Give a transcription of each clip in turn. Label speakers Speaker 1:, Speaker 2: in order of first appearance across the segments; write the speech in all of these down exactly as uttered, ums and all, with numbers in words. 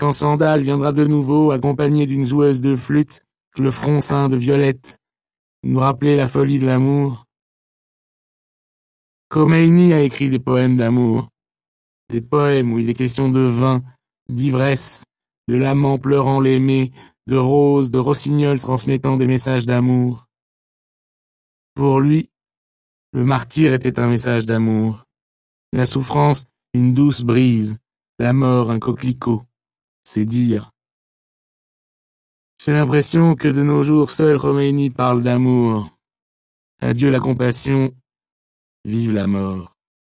Speaker 1: quand Sandal viendra de nouveau accompagné d'une joueuse de flûte, le front ceint de violettes, nous rappeler la folie de l'amour. Khomeini a écrit des poèmes d'amour, des poèmes où il est question de vin, d'ivresse, de l'amant pleurant l'aimé, de roses, de rossignols transmettant des messages d'amour. Pour lui, le martyr était un message d'amour, la souffrance une douce brise, la mort un coquelicot, c'est dire. J'ai l'impression que de nos jours seul Khomeini parle d'amour. Adieu la compassion, vive la mort.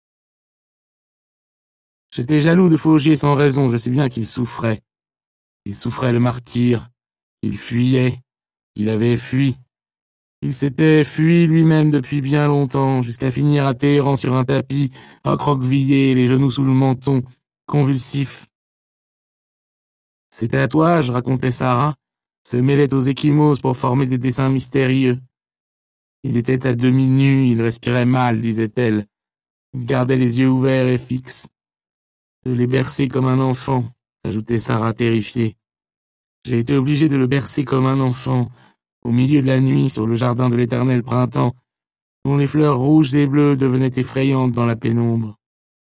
Speaker 1: J'étais jaloux de Faugier sans raison, je sais bien qu'il souffrait. Il souffrait le martyr, il fuyait, il avait fui. Il s'était fui lui-même depuis bien longtemps, jusqu'à finir à Téhéran sur un tapis, recroquevillé, les genoux sous le menton, convulsif. Ses tatouages, racontait Sarah, se mêlaient aux échymoses pour former des dessins mystérieux. Il était à demi nu, il respirait mal, disait-elle. Il gardait les yeux ouverts et fixes. Je l'ai bercé comme un enfant, ajoutait Sarah terrifiée. J'ai été obligé de le bercer comme un enfant, au milieu de la nuit, sur le jardin de l'éternel printemps, dont les fleurs rouges et bleues devenaient effrayantes dans la pénombre.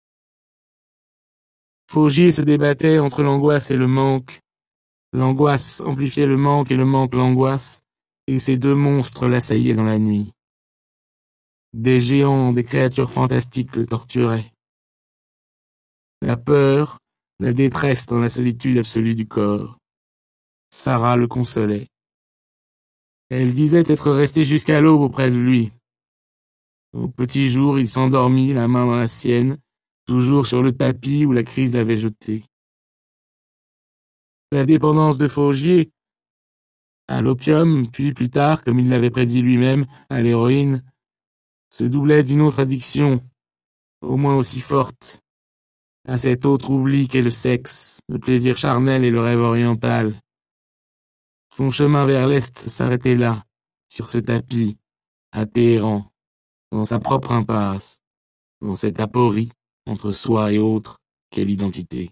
Speaker 1: Faugier se débattait entre l'angoisse et le manque. L'angoisse amplifiait le manque et le manque l'angoisse, et ces deux monstres l'assaillaient dans la nuit. Des géants, des créatures fantastiques le torturaient. La peur, la détresse dans la solitude absolue du corps. Sarah le consolait. Elle disait être restée jusqu'à l'aube auprès de lui. Au petit jour, il s'endormit, la main dans la sienne, toujours sur le tapis où la crise l'avait jeté. La dépendance de Faugier à l'opium, puis plus tard, comme il l'avait prédit lui-même, à l'héroïne, se doublait d'une autre addiction, au moins aussi forte, à cet autre oubli qu'est le sexe, le plaisir charnel et le rêve oriental. Son chemin vers l'Est s'arrêtait là, sur ce tapis, à Téhéran, dans sa propre impasse, dans cette aporie entre soi et autre qu'est l'identité.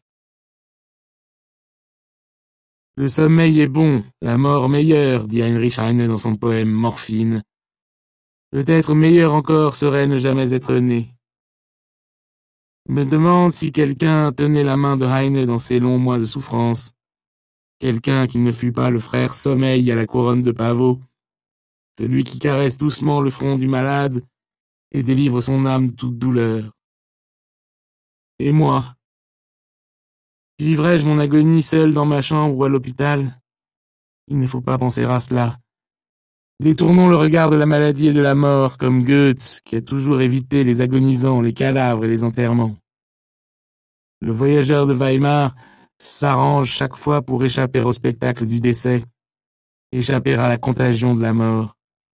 Speaker 1: Le sommeil est bon, la mort meilleure, dit Heinrich Heine dans son poème Morphine. Peut-être meilleur encore serait ne jamais être né. Je me demande si quelqu'un tenait la main de Heine dans ces longs mois de souffrance. Quelqu'un qui ne fût pas le frère Sommeil à la couronne de pavot, celui qui caresse doucement le front du malade et délivre son âme de toute douleur. Et moi, vivrais-je mon agonie seul dans ma chambre ou à l'hôpital? Il ne faut pas penser à cela. Détournons le regard de la maladie et de la mort, comme Goethe, qui a toujours évité les agonisants, les cadavres et les enterrements. Le voyageur de Weimar s'arrange chaque fois pour échapper au spectacle du décès, échapper à la contagion de la mort.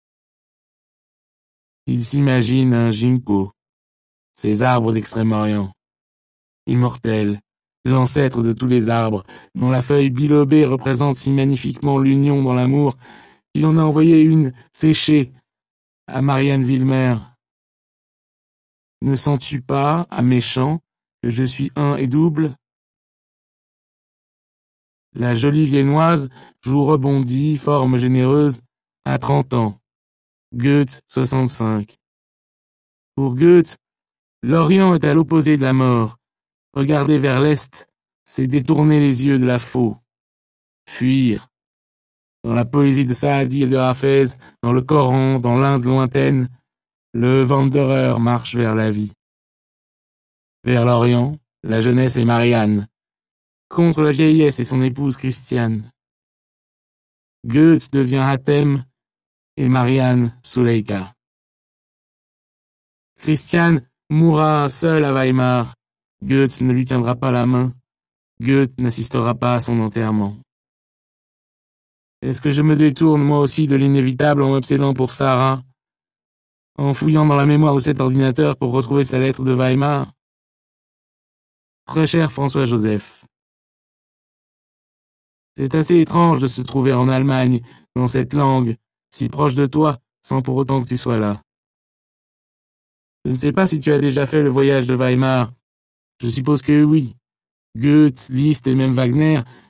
Speaker 1: Il s'imagine un ginkgo, ces arbres d'Extrême-Orient, immortels, l'ancêtre de tous les arbres, dont la feuille bilobée représente si magnifiquement l'union dans l'amour, qu'il en a envoyé une séchée à Marianne Wilmer. Ne sens-tu pas, à mes chants, que je suis un et double? La jolie viennoise, joue rebondie, forme généreuse, à trente ans. Goethe, soixante-cinq. Pour Goethe, l'Orient est à l'opposé de la mort. Regarder vers l'Est, c'est détourner les yeux de la faux. Fuir. Dans la poésie de Saadi et de Hafez, dans le Coran, dans l'Inde lointaine, le Wanderer marche vers la vie. Vers l'Orient, la jeunesse est Marianne, contre la vieillesse et son épouse Christiane. Goethe devient Hatem et Marianne Suleika. Christiane mourra seule à Weimar. Goethe ne lui tiendra pas la main. Goethe n'assistera pas à son enterrement. Est-ce que je me détourne moi aussi de l'inévitable en m'obsédant pour Sarah, en fouillant dans la mémoire de cet ordinateur pour retrouver sa lettre de Weimar? Très cher François-Joseph, c'est assez étrange de se trouver en Allemagne, dans cette langue, si proche de toi, sans pour autant que tu sois là. Je ne sais pas si tu as déjà fait le voyage de Weimar. Je suppose que oui. Goethe, Liszt et même Wagner